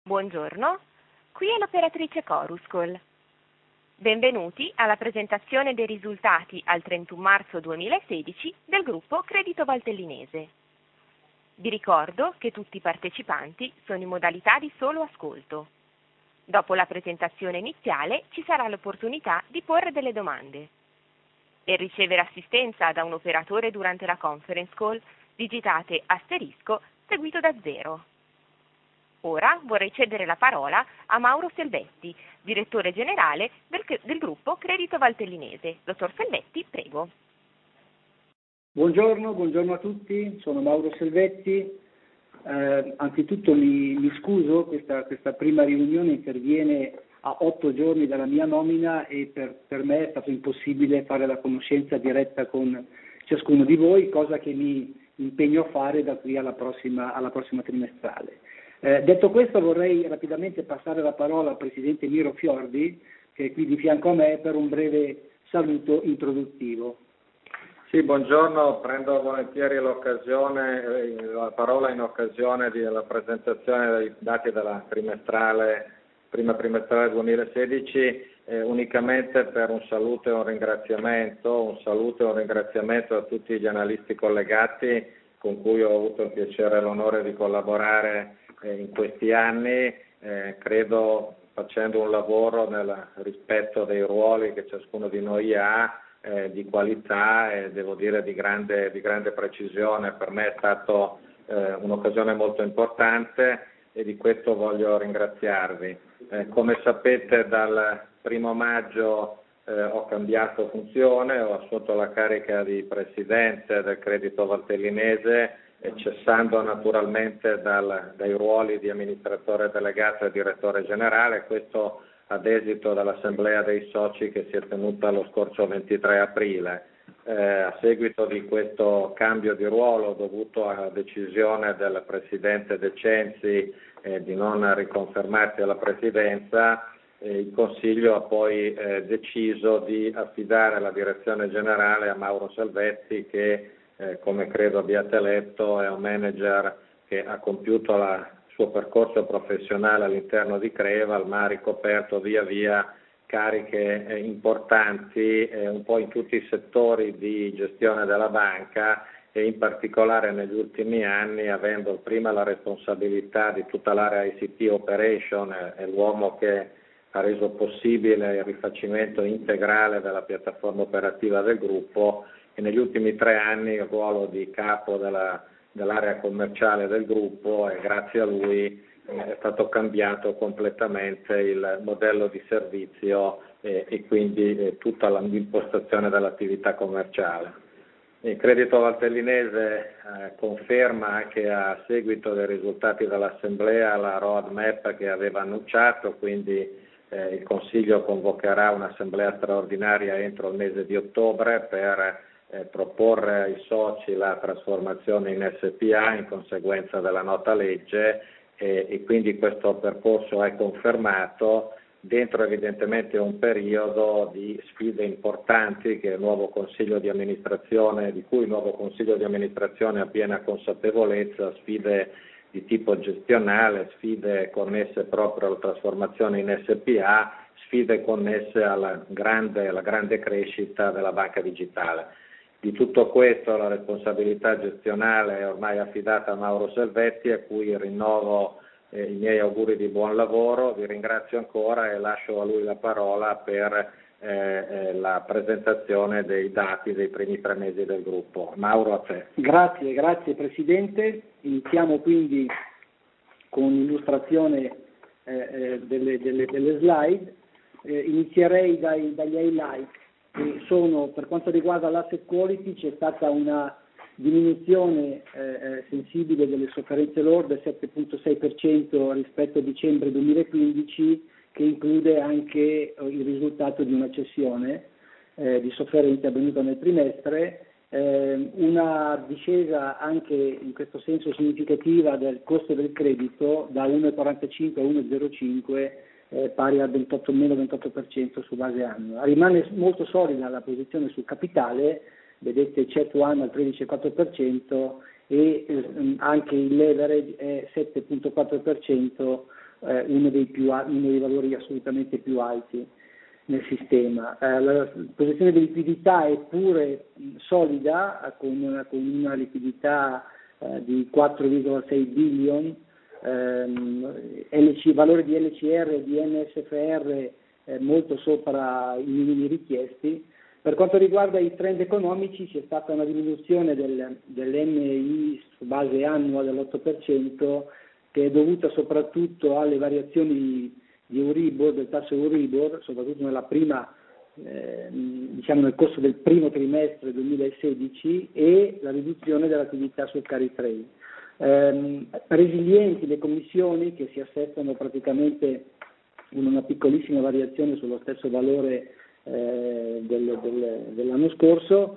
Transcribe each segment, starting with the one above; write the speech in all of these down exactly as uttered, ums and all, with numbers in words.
Buongiorno, qui è l'operatrice Choruscol. Benvenuti alla presentazione dei risultati al trentuno marzo duemilasedici del gruppo Credito Valtellinese. Vi ricordo che tutti i partecipanti sono in modalità di solo ascolto. Dopo la presentazione iniziale ci sarà l'opportunità di porre delle domande. Per ricevere assistenza da un operatore durante la conference call, digitate asterisco seguito da zero. Ora vorrei cedere la parola a Mauro Selvetti, direttore generale del, del gruppo Credito Valtellinese. Dottor Selvetti, prego. Buongiorno, buongiorno a tutti, sono Mauro Selvetti. Eh, anzitutto mi, mi scuso, questa, questa prima riunione interviene a otto giorni dalla mia nomina e per, per me è stato impossibile fare la conoscenza diretta con ciascuno di voi, cosa che mi impegno a fare da qui alla prossima, alla prossima trimestrale. Eh, detto questo vorrei rapidamente passare la parola al Presidente Miro Fiordi, che è qui di fianco a me, per un breve saluto introduttivo. Sì, buongiorno, prendo volentieri l'occasione, la parola in occasione della presentazione dei dati della trimestrale, prima trimestrale duemilasedici, eh, unicamente per un saluto e un ringraziamento, un saluto e un ringraziamento a tutti gli analisti collegati con cui ho avuto il piacere e l'onore di collaborare in questi anni, eh, credo facendo un lavoro nel rispetto dei ruoli che ciascuno di noi ha, eh, di qualità e devo dire di grande, di grande precisione. Per me è stata eh, un'occasione molto importante e di questo voglio ringraziarvi. Eh, come sapete dal primo maggio eh, ho cambiato funzione, ho assunto la carica di Presidente del Credito Valtellinese, cessando naturalmente dal, dai ruoli di amministratore delegato e direttore generale, questo ad esito dall'assemblea dei soci che si è tenuta lo scorso ventitré aprile. Eh, a seguito di questo cambio di ruolo dovuto alla decisione del Presidente De Censi eh, di non riconfermarsi alla Presidenza, eh, il Consiglio ha poi eh, deciso di affidare la direzione generale a Mauro Selvetti, che Eh, come credo abbiate letto, è un manager che ha compiuto la, il suo percorso professionale all'interno di Creval, ma ha ricoperto via via cariche eh, importanti eh, un po' in tutti i settori di gestione della banca e in particolare negli ultimi anni avendo prima la responsabilità di tutta l'area I C T Operation, eh, è l'uomo che ha reso possibile il rifacimento integrale della piattaforma operativa del gruppo, e negli ultimi tre anni il ruolo di capo della, dell'area commerciale del gruppo e grazie a lui eh, è stato cambiato completamente il modello di servizio eh, e quindi eh, tutta l'impostazione dell'attività commerciale. Il Credito Valtellinese eh, conferma anche a seguito dei risultati dell'Assemblea la roadmap che aveva annunciato, quindi eh, il Consiglio convocherà un'assemblea straordinaria entro il mese di ottobre per Eh, proporre ai soci la trasformazione in S P A in conseguenza della nota legge e, e quindi questo percorso è confermato dentro evidentemente un periodo di sfide importanti che il nuovo consiglio di amministrazione, di cui il nuovo consiglio di amministrazione ha piena consapevolezza, sfide di tipo gestionale, sfide connesse proprio alla trasformazione in S P A, sfide connesse alla grande, alla grande crescita della banca digitale. Di tutto questo la responsabilità gestionale è ormai affidata a Mauro Selvetti, a cui rinnovo eh, i miei auguri di buon lavoro, vi ringrazio ancora e lascio a lui la parola per eh, eh, la presentazione dei dati dei primi tre mesi del gruppo. Mauro, a te. Grazie, grazie Presidente. Iniziamo quindi con l'illustrazione eh, eh, delle, delle, delle slide. Eh, inizierei dai, dagli highlight. Sono, per quanto riguarda l'asset quality c'è stata una diminuzione eh, sensibile delle sofferenze lorde, sette virgola sei per cento rispetto a dicembre duemilaquindici, che include anche il risultato di una cessione eh, di sofferenze avvenuta nel trimestre, eh, una discesa anche in questo senso significativa del costo del credito da uno virgola quarantacinque a uno virgola zero cinque, Eh, pari al ventotto, meno ventotto per cento su base annua. Rimane molto solida la posizione sul capitale, vedete C E T uno al tredici virgola quattro per cento e eh, anche il leverage è sette virgola quattro per cento eh, uno, dei più, uno dei valori assolutamente più alti nel sistema. Eh, la posizione di liquidità è pure solida, con una, con una liquidità eh, di quattro virgola sei billion, ehm, L C, valore di L C R e di N S F R eh, molto sopra i minimi richiesti. Per quanto riguarda i trend economici c'è stata una diminuzione del, dell'M I su base annua dell'otto per cento, che è dovuta soprattutto alle variazioni di Euribor, del tasso Euribor, soprattutto nella prima, eh, diciamo nel corso del primo trimestre duemilasedici, e la riduzione dell'attività sul carry trade. Eh, resilienti le commissioni, che si assestano praticamente in una piccolissima variazione sullo stesso valore eh, del, del, dell'anno scorso.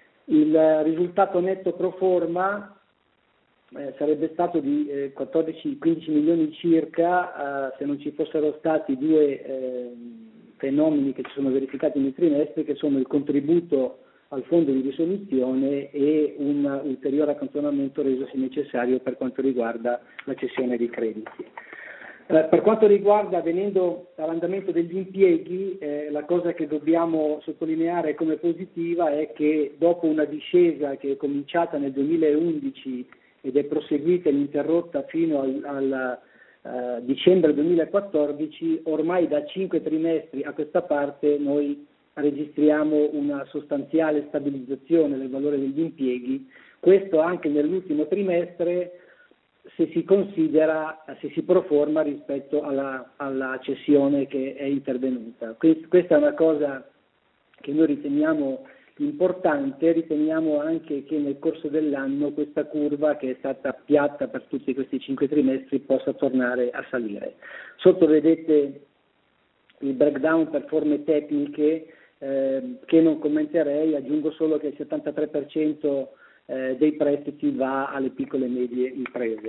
Il risultato netto pro forma Eh, sarebbe stato di eh, quattordici quindici milioni circa, eh, se non ci fossero stati due eh, fenomeni che si sono verificati nei trimestri, che sono il contributo al fondo di risoluzione e un ulteriore accantonamento resosi necessario per quanto riguarda la cessione di crediti. Eh, per quanto riguarda, venendo all'andamento degli impieghi, eh, la cosa che dobbiamo sottolineare come positiva è che dopo una discesa che è cominciata nel duemilaundici ed è proseguita e interrotta fino al, al uh, dicembre duemilaquattordici, ormai da cinque trimestri a questa parte noi registriamo una sostanziale stabilizzazione del valore degli impieghi, questo anche nell'ultimo trimestre se si considera, se si proforma rispetto alla, alla cessione che è intervenuta. Questa è una cosa che noi riteniamo importante, riteniamo anche che nel corso dell'anno questa curva, che è stata piatta per tutti questi cinque trimestri, possa tornare a salire. Sotto vedete il breakdown per forme tecniche eh, che non commenterei, aggiungo solo che il settantatré per cento eh, dei prestiti va alle piccole e medie imprese.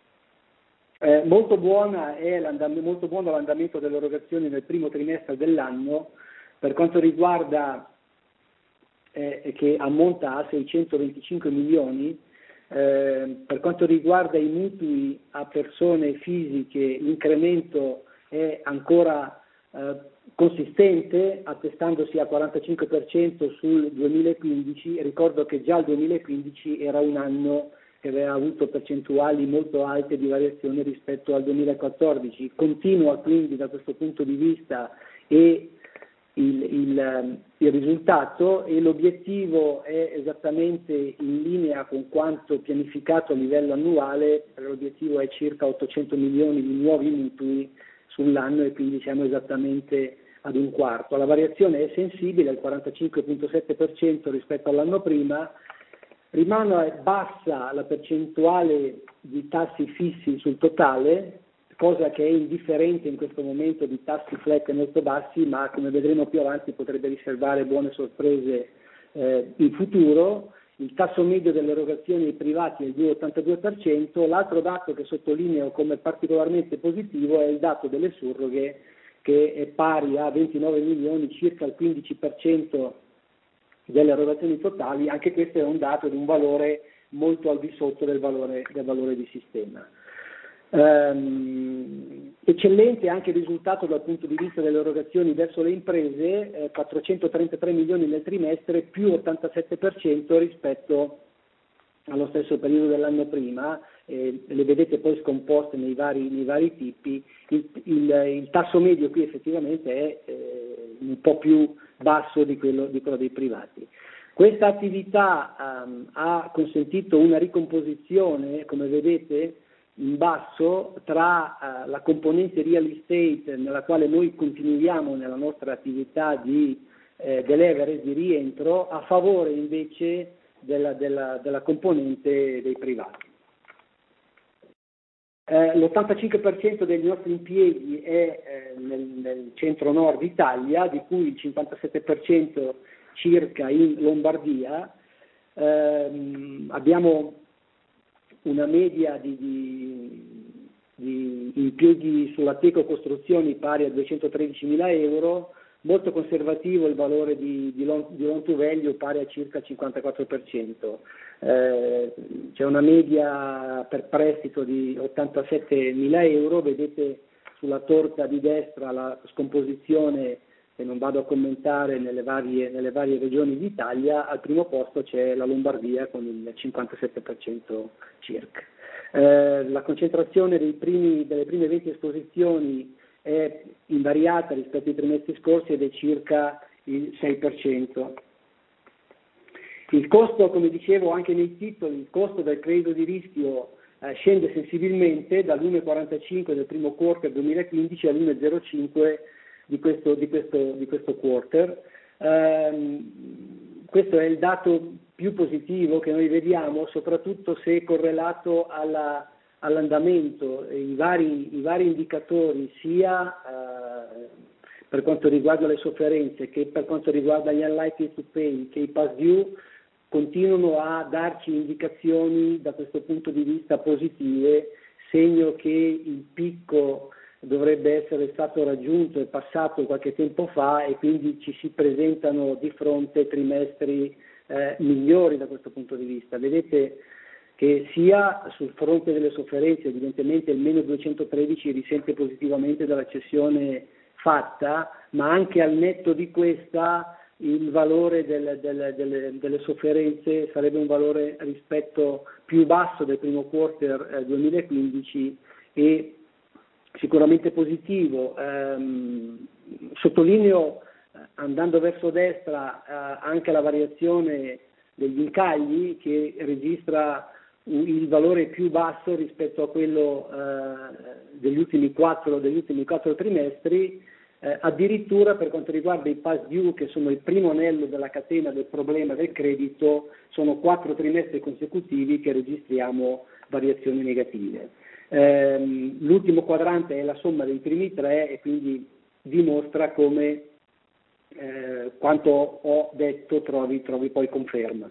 Eh, molto, buona è molto buono l'andamento delle erogazioni nel primo trimestre dell'anno, per quanto riguarda Eh, che ammonta a seicentoventicinque milioni. Eh, per quanto riguarda i mutui a persone fisiche, l'incremento è ancora eh, consistente, attestandosi al quarantacinque per cento sul duemilaquindici. Ricordo che già il duemilaquindici era un anno che aveva avuto percentuali molto alte di variazione rispetto al duemilaquattordici. Continua quindi da questo punto di vista e Il, il, il risultato, e l'obiettivo è esattamente in linea con quanto pianificato a livello annuale. L'obiettivo è circa ottocento milioni di nuovi mutui sull'anno, e quindi siamo esattamente ad un quarto. La variazione è sensibile, al quarantacinque virgola sette per cento rispetto all'anno prima. Rimane bassa la percentuale di tassi fissi sul totale, cosa che è indifferente in questo momento di tassi flat molto bassi, ma come vedremo più avanti potrebbe riservare buone sorprese eh, in futuro. Il tasso medio delle erogazioni ai privati è il due virgola ottantadue per cento. L'altro dato che sottolineo come particolarmente positivo è il dato delle surroghe, che è pari a ventinove milioni, circa il quindici per cento delle erogazioni totali. Anche questo è un dato di un valore molto al di sotto del valore, del valore di sistema. Um, eccellente anche il risultato dal punto di vista delle erogazioni verso le imprese, eh, quattrocentotrentatré milioni nel trimestre, più ottantasette per cento rispetto allo stesso periodo dell'anno prima, eh, le vedete poi scomposte nei vari, nei vari tipi. Il, il, il tasso medio qui effettivamente è eh, un po' più basso di quello, di quello dei privati. Questa attività um, ha consentito una ricomposizione, come vedete, in basso tra uh, la componente real estate, nella quale noi continuiamo nella nostra attività di eh, deleverage, di rientro, a favore invece della, della, della componente dei privati. Eh, l'ottantacinque per cento dei nostri impieghi è eh, nel, nel centro-nord Italia, di cui il cinquantasette per cento circa in Lombardia. Eh, abbiamo una media di, di, di impieghi sulla Teco Costruzioni pari a duecentotredicimila euro, molto conservativo il valore di, di, loan, di loan to value pari a circa cinquantaquattro per cento. Eh, c'è una media per prestito di ottantasettemila euro, vedete sulla torta di destra la scomposizione che non vado a commentare nelle varie, nelle varie regioni d'Italia, al primo posto c'è la Lombardia con il cinquantasette per cento circa. Eh, la concentrazione dei primi, delle prime venti esposizioni è invariata rispetto ai trimestri scorsi ed è circa il sei per cento. Il costo, come dicevo anche nei titoli, il costo del credito di rischio eh, scende sensibilmente dall'uno virgola quarantacinque del primo quarter duemilaquindici all'uno virgola zero cinque di questo, di questo, di questo quarter. Um, questo è il dato più positivo che noi vediamo, soprattutto se correlato alla, all'andamento. I vari, i vari indicatori, sia uh, per quanto riguarda le sofferenze che per quanto riguarda gli unlikely to pay, che i past due, continuano a darci indicazioni da questo punto di vista positive, segno che il picco dovrebbe essere stato raggiunto e passato qualche tempo fa e quindi ci si presentano di fronte trimestri eh, migliori da questo punto di vista. Vedete che sia sul fronte delle sofferenze, evidentemente il meno duecentotredici risente positivamente dalla cessione fatta, ma anche al netto di questa il valore del, del, delle, delle sofferenze sarebbe un valore rispetto più basso del primo quarter eh, duemilaquindici e sicuramente positivo. Ehm, sottolineo, andando verso destra, eh, anche la variazione degli incagli che registra il valore più basso rispetto a quello eh, degli ultimi quattro, degli ultimi quattro trimestri. Eh, addirittura per quanto riguarda i past due, che sono il primo anello della catena del problema del credito, sono quattro trimestri consecutivi che registriamo variazioni negative. Eh, l'ultimo quadrante è la somma dei primi tre e quindi dimostra come eh, quanto ho detto trovi, trovi poi conferma.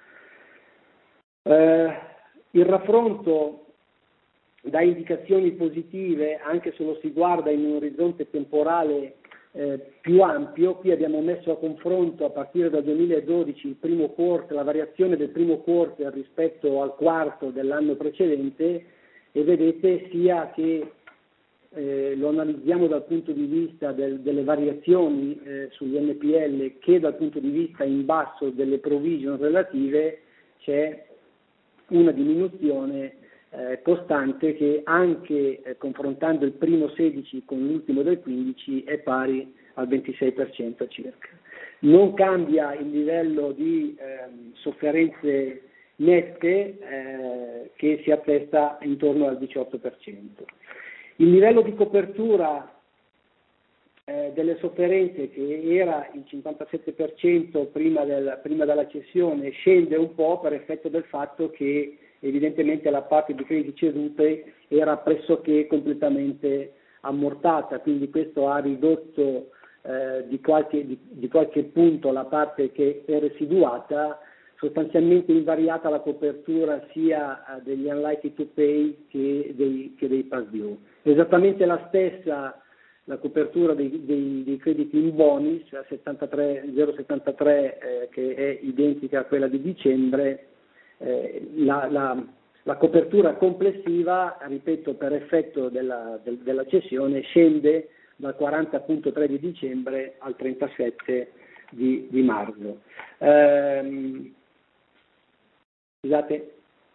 Eh, il raffronto dà indicazioni positive anche se lo si guarda in un orizzonte temporale eh, più ampio. Qui abbiamo messo a confronto a partire dal duemiladodici il primo quarter, la variazione del primo quarter rispetto al quarto dell'anno precedente e vedete sia che eh, lo analizziamo dal punto di vista del, delle variazioni eh, sugli N P L che dal punto di vista in basso delle provision relative c'è una diminuzione Eh, costante che anche eh, confrontando il primo sedici con l'ultimo del quindici è pari al ventisei per cento circa. Non cambia il livello di eh, sofferenze nette eh, che si attesta intorno al diciotto per cento. Il livello di copertura eh, delle sofferenze, che era il cinquantasette per cento prima, del, prima della cessione, scende un po' per effetto del fatto che evidentemente la parte di crediti cedute era pressoché completamente ammortata, quindi questo ha ridotto eh, di, qualche, di, di qualche punto la parte che è residuata, sostanzialmente invariata la copertura sia degli unlikely to pay che dei, che dei past due. Esattamente la stessa la copertura dei, dei, dei crediti in bonus a settantatré, zero virgola settantatré eh, che è identica a quella di dicembre. Eh, la, la, la copertura complessiva, ripeto, per effetto della, del, della cessione scende dal quaranta virgola tre di dicembre al trentasette di, di marzo. Ehm, scusate,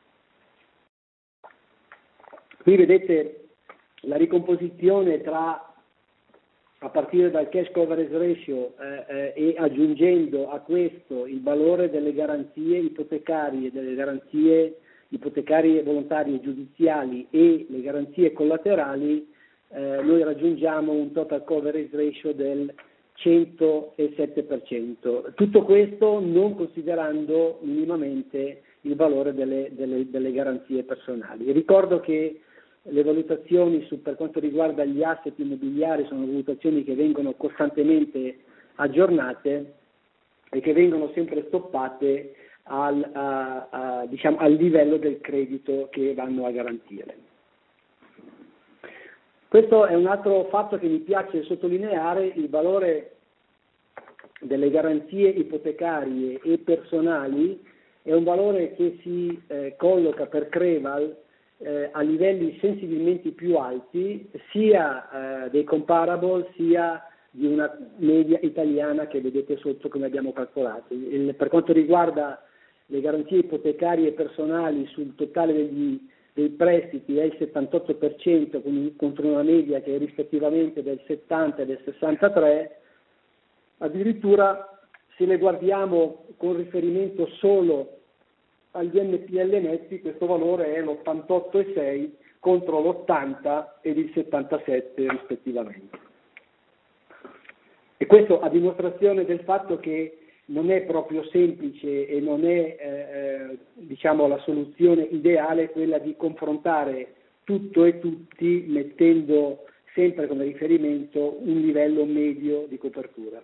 qui vedete la ricomposizione tra a partire dal cash coverage ratio eh, eh, e aggiungendo a questo il valore delle garanzie ipotecarie, delle garanzie ipotecarie volontarie giudiziali e le garanzie collaterali, eh, noi raggiungiamo un total coverage ratio del centosette per cento. Tutto questo non considerando minimamente il valore delle, delle, delle garanzie personali. Ricordo che le valutazioni su, per quanto riguarda gli asset immobiliari sono valutazioni che vengono costantemente aggiornate e che vengono sempre stoppate al, a, a, diciamo, al livello del credito che vanno a garantire. Questo è un altro fatto che mi piace sottolineare: il valore delle garanzie ipotecarie e personali è un valore che si eh, colloca per Creval eh, a livelli sensibilmente più alti sia eh, dei comparable sia di una media italiana che vedete sotto come abbiamo calcolato. Il, per quanto riguarda le garanzie ipotecarie personali sul totale degli, dei prestiti è il settantotto per cento contro una media che è rispettivamente del settanta e del sessantatré per cento, addirittura se le guardiamo con riferimento solo agli N P L netti questo valore è l'ottantotto virgola sei per cento contro l'ottanta ed il settantasette per cento rispettivamente. E questo a dimostrazione del fatto che non è proprio semplice e non è eh, diciamo la soluzione ideale quella di confrontare tutto e tutti mettendo sempre come riferimento un livello medio di copertura.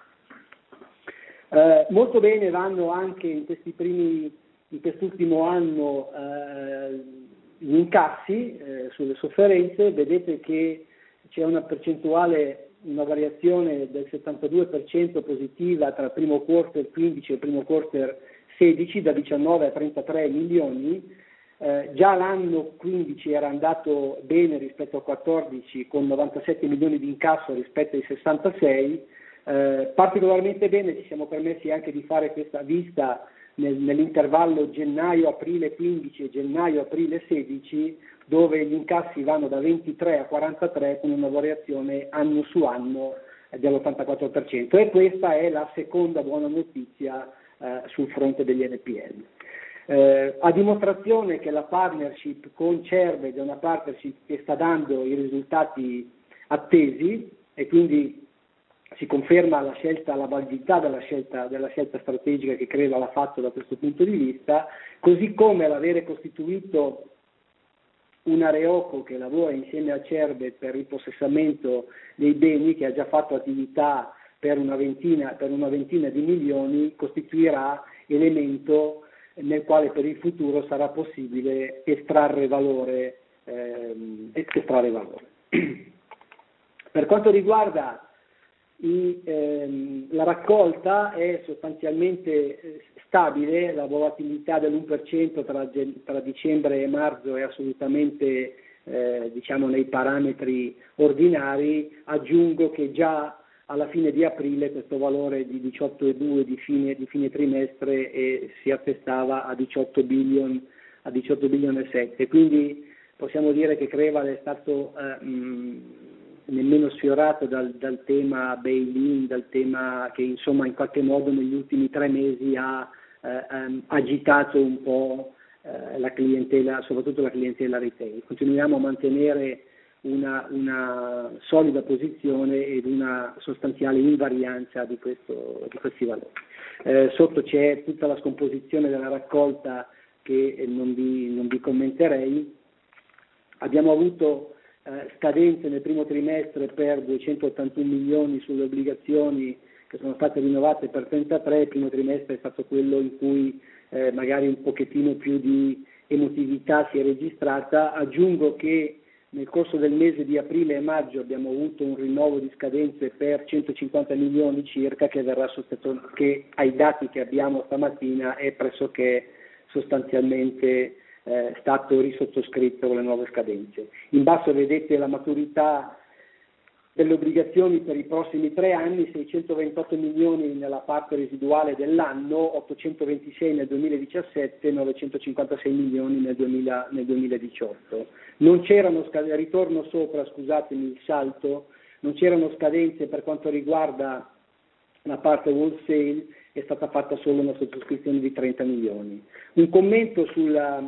Eh, molto bene vanno anche in questi primi in quest'ultimo anno eh, gli incassi eh, sulle sofferenze. Vedete che c'è una percentuale, una variazione del settantadue per cento positiva tra il primo quarter quindici e il primo quarter sedici, da diciannove a trentatré milioni. Eh, già l'anno quindici era andato bene rispetto al quattordici con novantasette milioni di incasso rispetto ai sessantasei. Eh, particolarmente bene ci siamo permessi anche di fare questa vista nel, nell'intervallo gennaio-aprile quindici e gennaio-aprile sedici, dove gli incassi vanno da ventitré a quarantatré con una variazione anno su anno dell'ottantaquattro per cento, e questa è la seconda buona notizia eh, sul fronte degli N P L. Eh, a dimostrazione che la partnership con Cerved è una partnership che sta dando i risultati attesi e quindi si conferma la scelta, la validità della scelta, della scelta strategica che Creva l'ha fatto da questo punto di vista, così come l'avere costituito una Reoco che lavora insieme a Cerved per il possessamento dei beni, che ha già fatto attività per una ventina, per una ventina di milioni, costituirà elemento nel quale per il futuro sarà possibile estrarre valore. Ehm, estrarre valore. Per quanto riguarda I, ehm, la raccolta è sostanzialmente eh, stabile, la volatilità dell'uno per cento tra, tra dicembre e marzo è assolutamente eh, diciamo nei parametri ordinari. Aggiungo che già alla fine di aprile questo valore di diciotto virgola due di fine, di fine trimestre eh, si attestava a diciotto billion, a diciotto billion e sette, quindi possiamo dire che Creval è stato eh, mh, nemmeno sfiorato dal, dal tema bail-in, dal tema che insomma in qualche modo negli ultimi tre mesi ha eh, um, agitato un po' eh, la clientela, soprattutto la clientela retail. Continuiamo a mantenere una, una solida posizione ed una sostanziale invarianza di, questo, di questi valori. Eh, sotto c'è tutta la scomposizione della raccolta che eh, non, vi, non vi commenterei. Abbiamo avuto Eh, scadenze nel primo trimestre per duecentottantuno milioni sulle obbligazioni che sono state rinnovate per trentatré, il primo trimestre è stato quello in cui eh, magari un pochettino più di emotività si è registrata. Aggiungo che nel corso del mese di aprile e maggio abbiamo avuto un rinnovo di scadenze per centocinquanta milioni circa, che verrà sostituito, che ai dati che abbiamo stamattina è pressoché sostanzialmente Eh, stato risottoscritto con le nuove scadenze. In basso vedete la maturità delle obbligazioni per i prossimi tre anni, seicentoventotto milioni nella parte residuale dell'anno, ottocentoventisei nel duemiladiciassette, novecentocinquantasei milioni nel, duemila, nel duemiladiciotto. Non c'erano scadenze, ritorno sopra, scusatemi il salto, non c'erano scadenze per quanto riguarda la parte wholesale, è stata fatta solo una sottoscrizione di trenta milioni. Un commento sulla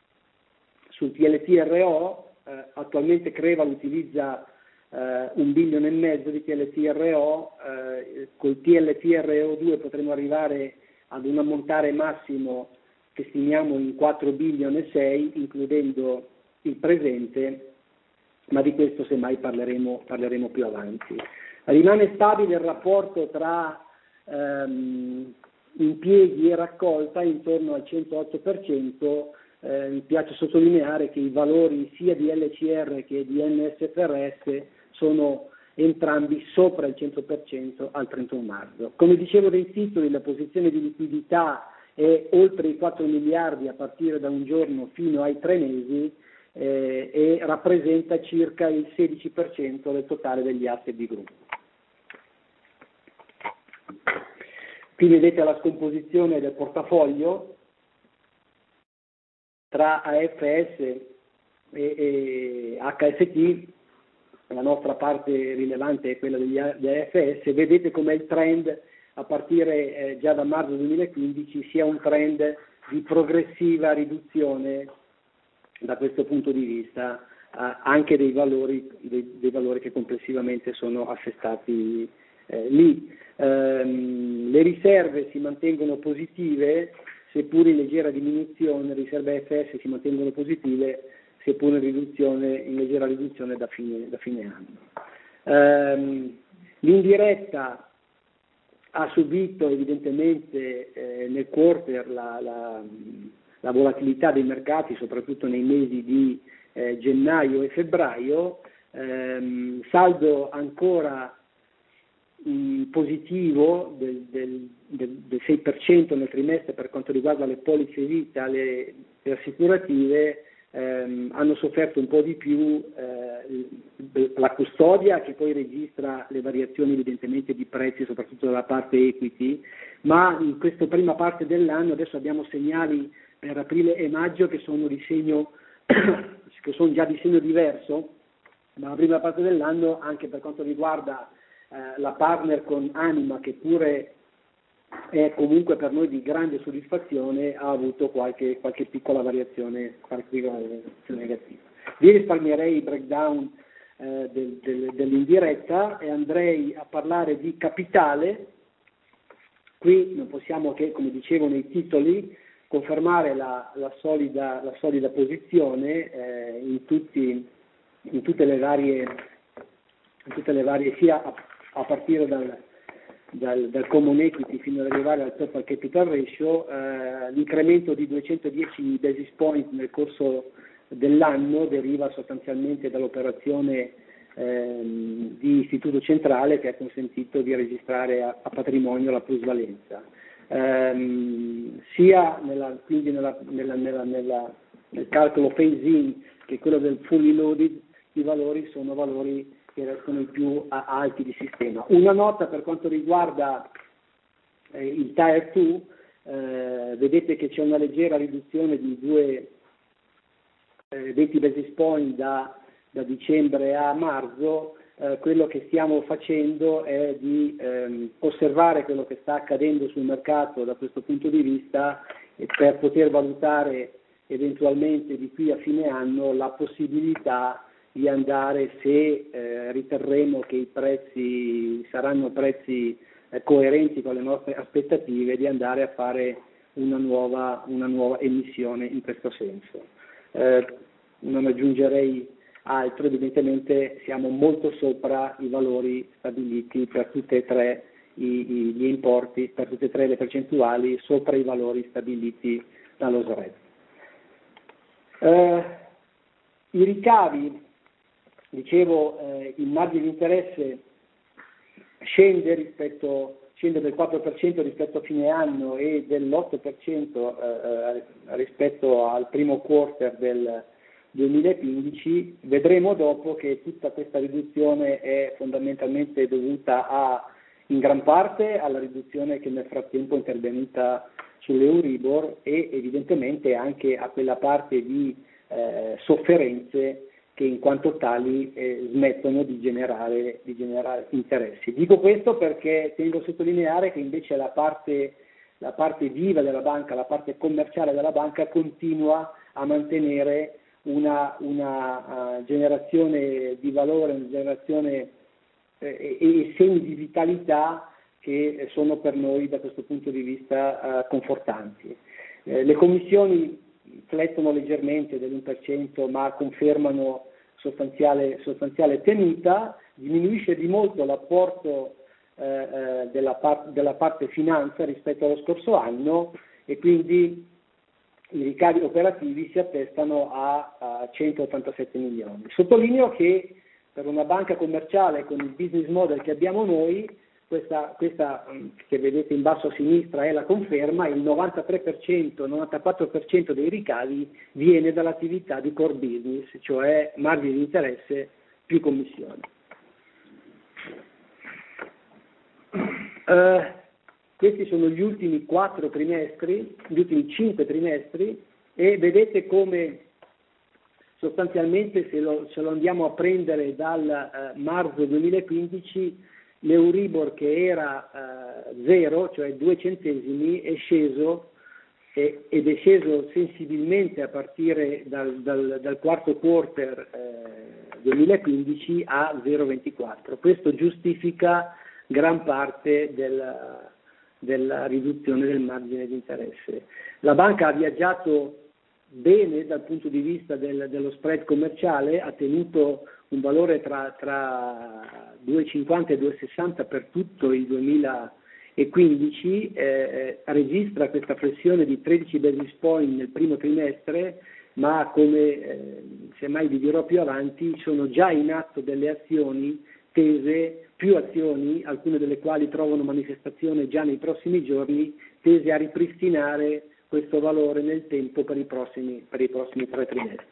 Sul T L T R O, eh, attualmente Creval utilizza eh, un bilione e mezzo di T L T R O, eh, col T L T R O due potremo arrivare ad un ammontare massimo che stimiamo in quattro bilioni e sei, includendo il presente, ma di questo semmai parleremo, parleremo più avanti. Rimane stabile il rapporto tra ehm, impieghi e raccolta intorno al centootto per cento. Eh, mi piace sottolineare che i valori sia di L C R che di N S F R S sono entrambi sopra il cento per cento al trentuno marzo. Come dicevo dei titoli, la posizione di liquidità è oltre i quattro miliardi a partire da un giorno fino ai tre mesi, eh, e rappresenta circa il sedici per cento del totale degli asset di gruppo. Qui vedete la scomposizione del portafoglio tra A F S e, e H S T. La nostra parte rilevante è quella degli A F S. Vedete com'è il trend a partire eh, già da marzo duemilaquindici, sia un trend di progressiva riduzione da questo punto di vista eh, anche dei valori, dei, dei valori che complessivamente sono assestati eh, lì. Ehm, le riserve si mantengono positive, seppur in leggera diminuzione. Le riserve A F S si mantengono positive, seppur in, riduzione, in leggera riduzione da fine, da fine anno. Ehm, l'indiretta ha subito evidentemente eh, nel quarter la, la, la volatilità dei mercati, soprattutto nei mesi di eh, gennaio e febbraio, ehm, saldo ancora mh, positivo del, del, del, del sei per cento nel trimestre per quanto riguarda le polizze vita, le, le assicurative. Ehm, hanno sofferto un po' di più eh, la custodia, che poi registra le variazioni evidentemente di prezzi soprattutto dalla parte equity, ma in questa prima parte dell'anno adesso abbiamo segnali per aprile e maggio che sono di segno che sono già di segno diverso, ma la prima parte dell'anno anche per quanto riguarda eh, la partner con Anima, che pure è comunque per noi di grande soddisfazione, ha avuto qualche, qualche piccola variazione, qualche piccola variazione negativa. Vi risparmierei il breakdown eh, del, del, dell'indiretta e andrei a parlare di capitale. Qui non possiamo che, come dicevo nei titoli, confermare la, la, solida, la solida posizione eh, in, tutti, in tutte le varie, in tutte le varie sia a, a partire dal Dal, dal common equity fino ad arrivare al total capital ratio. Eh, l'incremento di duecentodieci basis point nel corso dell'anno deriva sostanzialmente dall'operazione ehm, di istituto centrale che ha consentito di registrare a, a patrimonio la plusvalenza. Ehm, sia nella, quindi nella, nella, nella, nella, nel calcolo phase-in che quello del fully loaded, i valori sono valori che restano i più alti di sistema. Una nota per quanto riguarda eh, il Tier due, eh, vedete che c'è una leggera riduzione di due, eh, venti basis point da, da dicembre a marzo. Eh, quello che stiamo facendo è di ehm, osservare quello che sta accadendo sul mercato da questo punto di vista e per poter valutare eventualmente di qui a fine anno la possibilità di andare, se eh, riterremo che i prezzi saranno prezzi eh, coerenti con le nostre aspettative, di andare a fare una nuova, una nuova emissione in questo senso. Eh, non aggiungerei altro, evidentemente siamo molto sopra i valori stabiliti per tutte e tre i, i, gli importi, per tutte e tre le percentuali, sopra i valori stabiliti dallo S R E D. Eh, I ricavi, dicevo, eh, il margine di interesse scende, rispetto, scende del quattro per cento rispetto a fine anno e dell'otto per cento eh, rispetto al primo quarter del duemilaquindici. Vedremo dopo che tutta questa riduzione è fondamentalmente dovuta a, in gran parte alla riduzione che nel frattempo è intervenuta sull'Euribor e evidentemente anche a quella parte di eh, sofferenze che in quanto tali eh, smettono di generare, di generare interessi. Dico questo perché tengo a sottolineare che invece la parte, la parte viva della banca, la parte commerciale della banca continua a mantenere una, una uh, generazione di valore, una generazione eh, e segni di vitalità che sono per noi da questo punto di vista uh, confortanti. Eh, le commissioni flettono leggermente dell'uno per cento ma confermano sostanziale, sostanziale tenuta, diminuisce di molto l'apporto eh, eh, della, par- della parte finanza rispetto allo scorso anno e quindi i ricavi operativi si attestano a, a centottantasette milioni. Sottolineo che per una banca commerciale con il business model che abbiamo noi questa, questa che vedete in basso a sinistra è la conferma, il novantatré per cento, novantaquattro per cento dei ricavi viene dall'attività di core business, cioè margine di interesse più commissioni. Uh, questi sono gli ultimi quattro trimestri, gli ultimi cinque trimestri, e vedete come sostanzialmente se lo, se lo andiamo a prendere dal uh, marzo duemilaquindici, l'Euribor che era uh, zero, cioè due centesimi, è sceso e, ed è sceso sensibilmente a partire dal, dal, dal quarto quarter eh, duemilaquindici a zero virgola ventiquattro. Questo giustifica gran parte della, della riduzione del margine di interesse. La banca ha viaggiato bene dal punto di vista del, dello spread commerciale, ha tenuto un valore tra, tra due virgola cinquanta e due virgola sessanta per tutto il duemilaquindici, eh, registra questa flessione di tredici basis point nel primo trimestre, ma come eh, semmai vi dirò più avanti, sono già in atto delle azioni tese, più azioni, alcune delle quali trovano manifestazione già nei prossimi giorni, tese a ripristinare questo valore nel tempo per i prossimi, per i prossimi tre trimestri.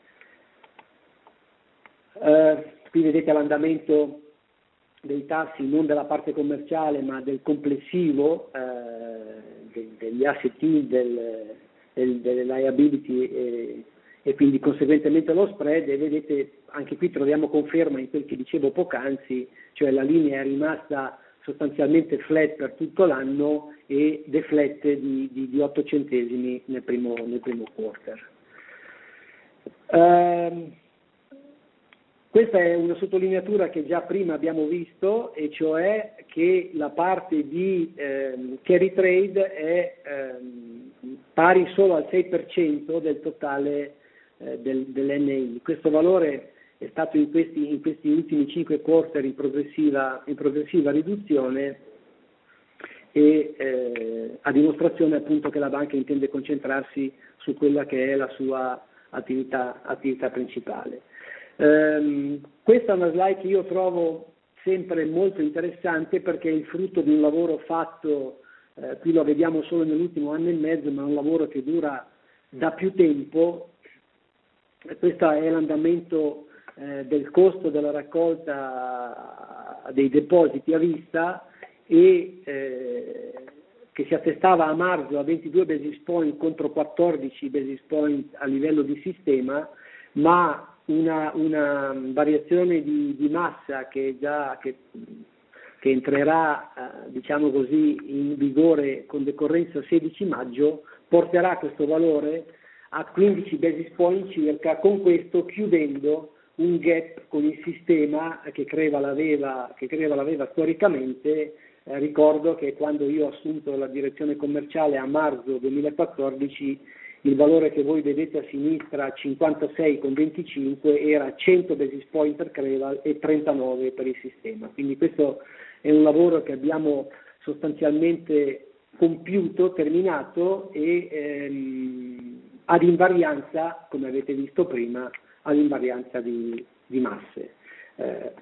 Uh, qui vedete l'andamento dei tassi non della parte commerciale ma del complessivo, uh, de, degli asset yield, del, del, delle liability e, e quindi conseguentemente lo spread, e vedete anche qui troviamo conferma in quel che dicevo poc'anzi, cioè la linea è rimasta sostanzialmente flat per tutto l'anno e deflette di, di, di otto centesimi nel primo, nel primo quarter. Uh, questa è una sottolineatura che già prima abbiamo visto, e cioè che la parte di eh, carry trade è eh, pari solo al sei per cento del totale eh, del, dell'N I. Questo valore è stato in questi, in questi ultimi cinque quarter in progressiva, in progressiva riduzione, e eh, a dimostrazione appunto che la banca intende concentrarsi su quella che è la sua attività, attività principale. Um, questa è una slide che io trovo sempre molto interessante perché è il frutto di un lavoro fatto, eh, qui lo vediamo solo nell'ultimo anno e mezzo, ma è un lavoro che dura da più tempo. Questo è l'andamento eh, del costo della raccolta dei depositi a vista, e eh, che si attestava a marzo a ventidue basis point contro quattordici basis point a livello di sistema, ma una, una variazione di, di massa che, già, che, che entrerà eh, diciamo così, in vigore con decorrenza sedici maggio porterà questo valore a quindici basis point circa, con questo chiudendo un gap con il sistema che Creva l'aveva, che Creva l'aveva storicamente. Eh, ricordo che quando io ho assunto la direzione commerciale a marzo duemilaquattordici, il valore che voi vedete a sinistra, cinquantasei virgola venticinque, era cento basis point per Creva e trentanove per il sistema. Quindi questo è un lavoro che abbiamo sostanzialmente compiuto, terminato, e ehm, ad invarianza, come avete visto prima, ad invarianza di, di masse. Eh,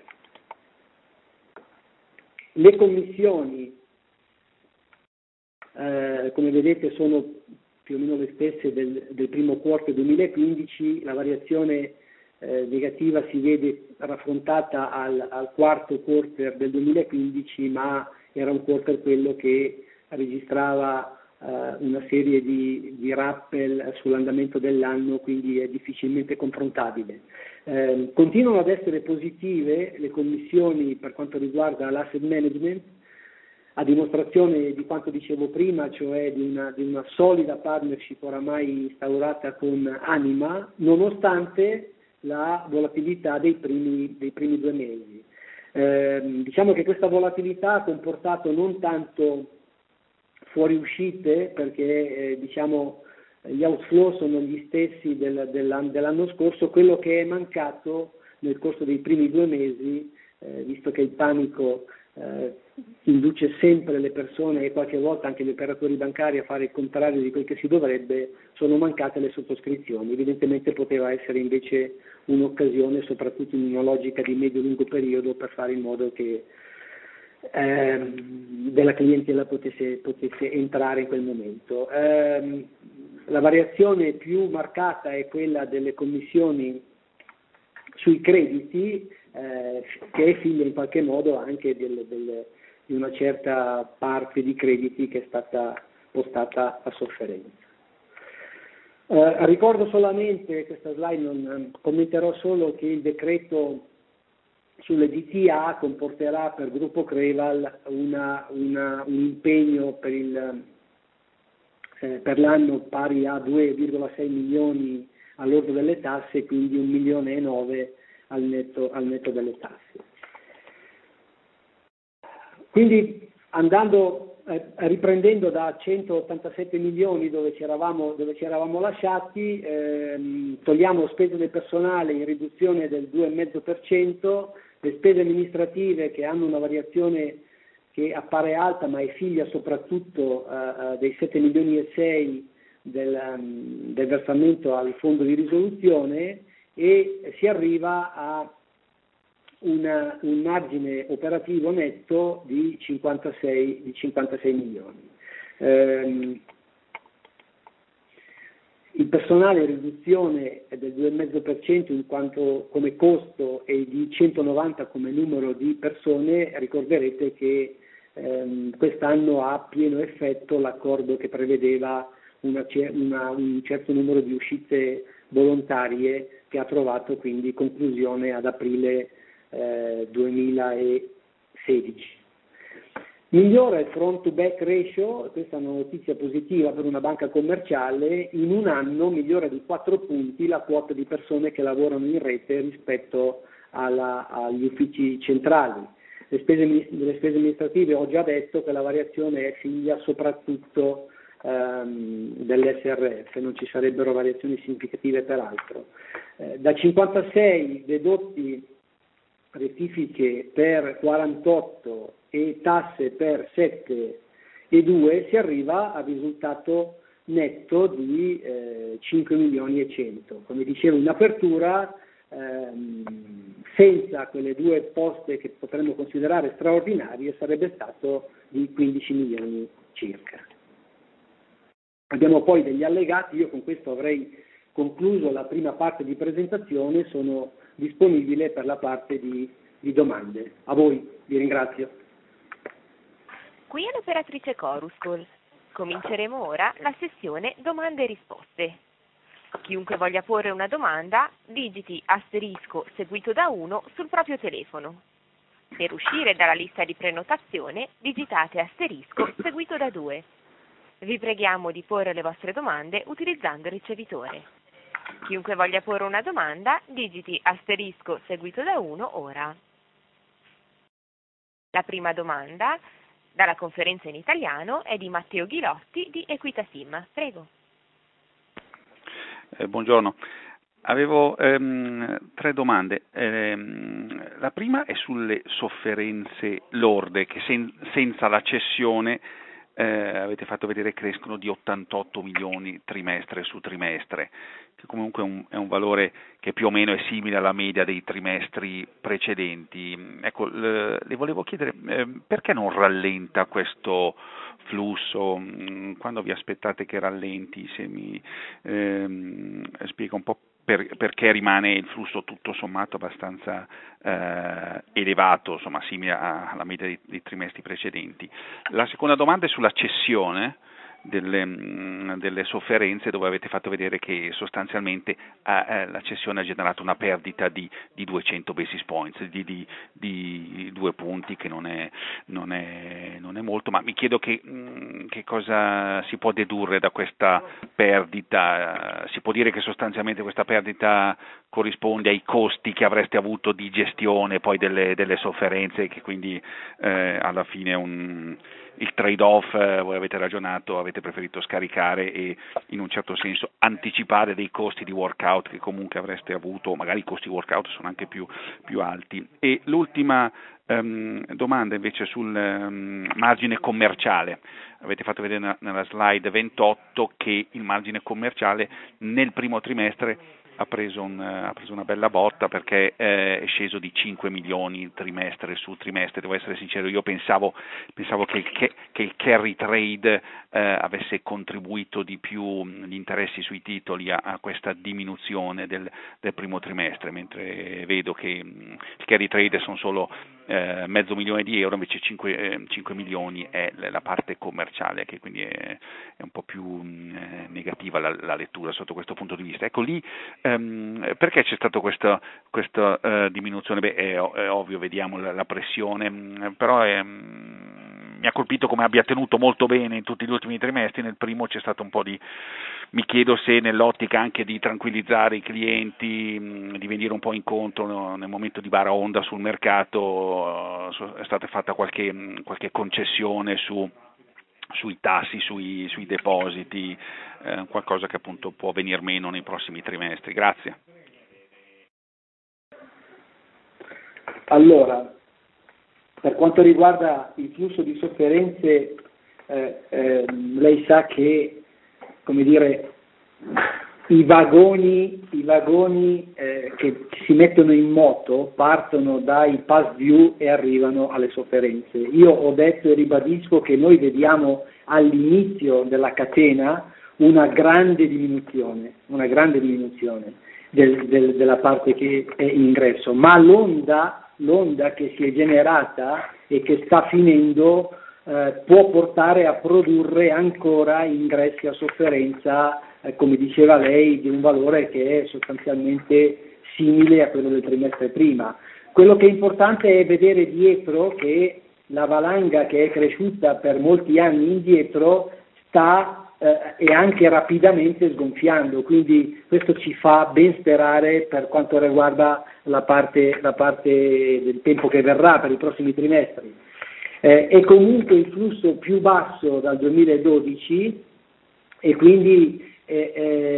le commissioni, eh, come vedete, sono più o meno le stesse del, del primo quarto duemilaquindici, la variazione eh, negativa si vede raffrontata al, al quarto quarter del duemilaquindici, ma era un quarter quello che registrava eh, una serie di, di rappel sull'andamento dell'anno, quindi è difficilmente confrontabile. Eh, continuano ad essere positive le commissioni per quanto riguarda l'asset management, a dimostrazione di quanto dicevo prima, cioè di una, di una solida partnership oramai instaurata con Anima, nonostante la volatilità dei primi, dei primi due mesi. Eh, diciamo che questa volatilità ha comportato non tanto fuoriuscite, perché eh, diciamo, gli outflow sono gli stessi del, dell'anno, dell'anno scorso. Quello che è mancato nel corso dei primi due mesi, eh, visto che il panico eh, induce sempre le persone e qualche volta anche gli operatori bancari a fare il contrario di quel che si dovrebbe, sono mancate le sottoscrizioni. Evidentemente poteva essere invece un'occasione, soprattutto in una logica di medio-lungo periodo, per fare in modo che ehm, della clientela potesse, potesse entrare in quel momento. Ehm, la variazione più marcata è quella delle commissioni sui crediti, eh, che è figlia in qualche modo anche del, del, di una certa parte di crediti che è stata postata a sofferenza. Eh, ricordo solamente, questa slide non commenterò solo, che il decreto sulle D T A comporterà per Gruppo Creval una, una, un impegno per, il, eh, per l'anno pari a due virgola sei milioni al lordo delle tasse, quindi un milione e nove al netto, al netto delle tasse. Quindi andando, eh, riprendendo da centottantasette milioni dove ci eravamo, dove ci eravamo lasciati, ehm, togliamo spese del personale in riduzione del due virgola cinque per cento, le spese amministrative che hanno una variazione che appare alta ma è figlia soprattutto eh, dei sette milioni e sei del, um, del versamento al fondo di risoluzione, e si arriva a una, un margine operativo netto di cinquantasei, di cinquantasei milioni. Ehm, il personale in riduzione è del due virgola cinque per cento in quanto come costo e di centonovanta come numero di persone. Ricorderete che ehm, quest'anno ha pieno effetto l'accordo che prevedeva una, una, un certo numero di uscite volontarie, che ha trovato quindi conclusione ad aprile eh, duemilasedici. Migliora il front to back ratio, questa è una notizia positiva per una banca commerciale. In un anno migliora di quattro punti la quota di persone che lavorano in rete rispetto alla, agli uffici centrali. Le spese, le spese amministrative, ho già detto che la variazione è figlia soprattutto ehm, dell'S R F, non ci sarebbero variazioni significative peraltro. Eh, da cinquantasei dedotti rettifiche per quarantotto e tasse per sette e due si arriva al risultato netto di eh, cinque milioni e cento. Come dicevo in apertura, ehm, senza quelle due poste che potremmo considerare straordinarie sarebbe stato di quindici milioni circa. Abbiamo poi degli allegati, io con questo avrei concluso la prima parte di presentazione, sono disponibile per la parte di, di domande. A voi, vi ringrazio. Qui è l'operatrice Coruscol. Cominceremo ora la sessione domande e risposte. Chiunque voglia porre una domanda, digiti asterisco seguito da uno sul proprio telefono. Per uscire dalla lista di prenotazione, digitate asterisco seguito da due. Vi preghiamo di porre le vostre domande utilizzando il ricevitore. Chiunque voglia porre una domanda, digiti asterisco seguito da uno ora. La prima domanda dalla conferenza in italiano è di Matteo Ghilotti di Equitasim. Prego. Eh, buongiorno. Avevo ehm, tre domande. Ehm, la prima è sulle sofferenze lorde che sen- senza la cessione eh, avete fatto vedere crescono di ottantotto milioni trimestre su trimestre, che comunque è un, è un valore che più o meno è simile alla media dei trimestri precedenti. Ecco, le, le volevo chiedere eh, perché non rallenta questo flusso, quando vi aspettate che rallenti, se mi ehm, spiega un po' per, perché rimane il flusso tutto sommato abbastanza eh, elevato, insomma simile alla media dei, dei trimestri precedenti. La seconda domanda è sulla cessione delle, delle sofferenze, dove avete fatto vedere che sostanzialmente eh, la cessione ha generato una perdita di, di duecento basis points, di, di, di due punti, che non è, non, è, non è molto, ma mi chiedo che, mh, che cosa si può dedurre da questa perdita. Si può dire che sostanzialmente questa perdita corrisponde ai costi che avreste avuto di gestione poi delle, delle sofferenze, che quindi eh, alla fine un il trade-off, eh, voi avete ragionato, avete preferito scaricare e in un certo senso anticipare dei costi di workout che comunque avreste avuto, magari i costi di workout sono anche più, più alti. E l'ultima ehm, domanda invece sul ehm, margine commerciale. Avete fatto vedere nella slide ventotto che il margine commerciale nel primo trimestre ha preso, un, ha preso una bella botta perché eh, è sceso di cinque milioni trimestre su trimestre. Devo essere sincero, io pensavo, pensavo che, il, che, che il carry trade eh, avesse contribuito di più gli interessi sui titoli a, a questa diminuzione del, del primo trimestre, mentre vedo che mh, il carry trade sono solo eh, mezzo milione di euro, invece cinque, eh, cinque milioni è la parte commerciale, che quindi è, è un po' più mh, negativa la, la lettura sotto questo punto di vista. Ecco lì, ehm, perché c'è stata questa, questa eh, diminuzione? Beh, è, è ovvio, vediamo la, la pressione, mh, però è, mh, mi ha colpito come abbia tenuto molto bene in tutti gli ultimi trimestri. Nel primo c'è stato un po' di, mi chiedo se nell'ottica anche di tranquillizzare i clienti, mh, di venire un po' incontro, no, nel momento di baraonda sul mercato, uh, è stata fatta qualche, mh, qualche concessione su sui tassi, sui, sui depositi, eh, qualcosa che appunto può venir meno nei prossimi trimestri. Grazie. Allora, per quanto riguarda il flusso di sofferenze, eh, eh, lei sa che, come dire, i vagoni, i vagoni eh, che si mettono in moto partono dai past due e arrivano alle sofferenze. Io ho detto e ribadisco che noi vediamo all'inizio della catena una grande diminuzione, una grande diminuzione del, del, della parte che è in ingresso, ma l'onda, l'onda che si è generata e che sta finendo eh, può portare a produrre ancora ingressi a sofferenza, eh, come diceva lei, di un valore che è sostanzialmente simile a quello del trimestre prima. Quello che è importante è vedere dietro che la valanga che è cresciuta per molti anni indietro sta eh, e anche rapidamente sgonfiando, quindi questo ci fa ben sperare per quanto riguarda la parte, la parte del tempo che verrà per i prossimi trimestri. Eh, è comunque il flusso più basso dal duemiladodici e quindi eh,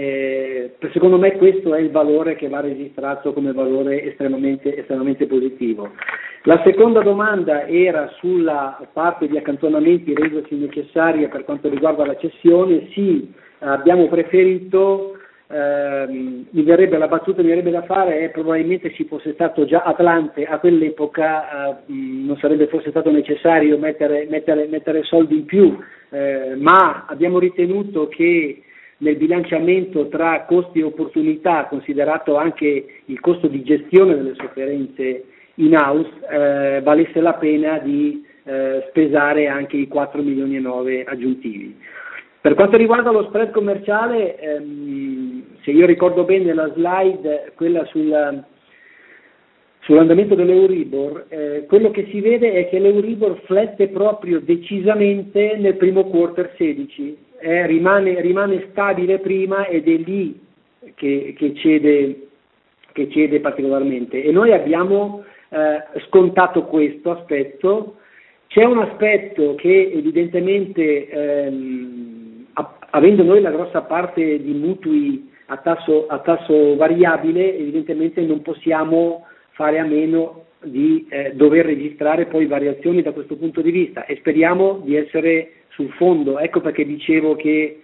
eh, secondo me questo è il valore che va registrato come valore estremamente, estremamente positivo. La seconda domanda era sulla parte di accantonamenti resosi necessaria per quanto riguarda la cessione. Sì, abbiamo preferito, ehm, mi verrebbe la battuta mi verrebbe da fare è probabilmente ci fosse stato già Atlante a quell'epoca, eh, non sarebbe forse stato necessario mettere, mettere, mettere soldi in più, eh, ma abbiamo ritenuto che nel bilanciamento tra costi e opportunità, considerato anche il costo di gestione delle sofferenze in house, eh, valesse la pena di eh, spesare anche i quattro milioni e nove aggiuntivi. Per quanto riguarda lo spread commerciale, ehm, se io ricordo bene la slide, quella sul, sull'andamento dell'Euribor, eh, quello che si vede è che l'Euribor flette proprio decisamente nel primo quarter sedici, eh, rimane, rimane stabile prima ed è lì che, che, cede, che cede particolarmente. E noi abbiamo eh, scontato questo aspetto. C'è un aspetto che evidentemente, ehm, avendo noi la grossa parte di mutui a tasso, a tasso variabile, evidentemente non possiamo fare a meno di eh, dover registrare poi variazioni da questo punto di vista e speriamo di essere sul fondo. Ecco perché dicevo che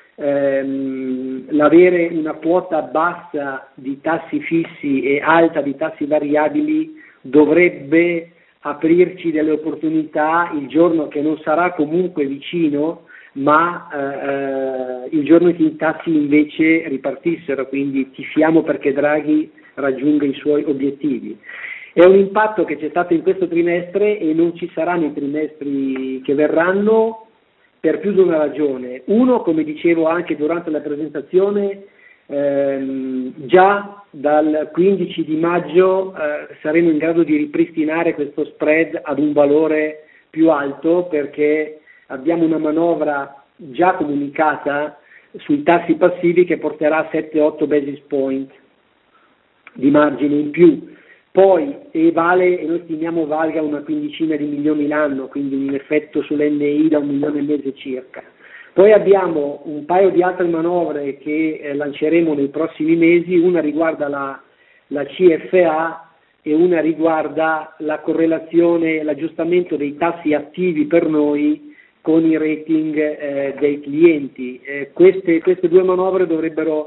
ehm, l'avere una quota bassa di tassi fissi e alta di tassi variabili dovrebbe aprirci delle opportunità il giorno che non sarà comunque vicino, ma eh, il giorno che i tassi invece ripartissero, quindi tifiamo perché Draghi raggiunga i suoi obiettivi. È un impatto che c'è stato in questo trimestre e non ci sarà nei trimestri che verranno per più di una ragione. Uno, come dicevo anche durante la presentazione, ehm, già dal quindici di maggio eh, saremo in grado di ripristinare questo spread ad un valore più alto perché abbiamo una manovra già comunicata sui tassi passivi che porterà a sette otto basis point di margine in più. Poi e vale, e noi stimiamo valga una quindicina di milioni l'anno, quindi un effetto sull'N I da un milione e mezzo circa. Poi abbiamo un paio di altre manovre che eh, lanceremo nei prossimi mesi, una riguarda la, la C F A e una riguarda la correlazione, l'aggiustamento dei tassi attivi per noi con i rating eh, dei clienti. Eh, queste, queste due manovre dovrebbero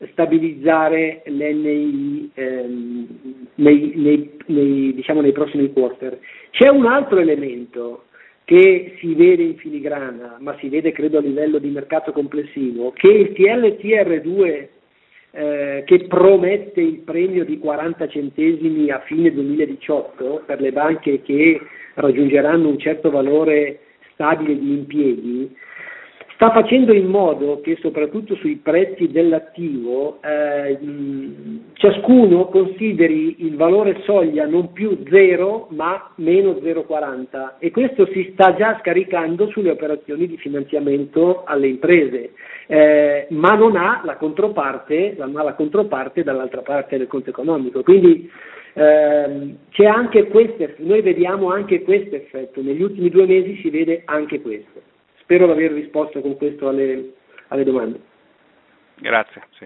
stabilizzare l'N I ehm, nei, nei, nei, diciamo, nei prossimi quarter. C'è un altro elemento che si vede in filigrana, ma si vede credo a livello di mercato complessivo, che il T L T R due eh, che promette il premio di quaranta centesimi a fine duemiladiciotto per le banche che raggiungeranno un certo valore stabile di impieghi, sta facendo in modo che soprattutto sui prezzi dell'attivo eh, ciascuno consideri il valore soglia non più zero ma meno zero virgola quaranta, e questo si sta già scaricando sulle operazioni di finanziamento alle imprese, eh, ma non ha la controparte, non ha la controparte dall'altra parte del conto economico. Quindi ehm, c'è anche questo, noi vediamo anche questo effetto, negli ultimi due mesi si vede anche questo. Spero di aver risposto con questo alle, alle domande. Grazie. Sì.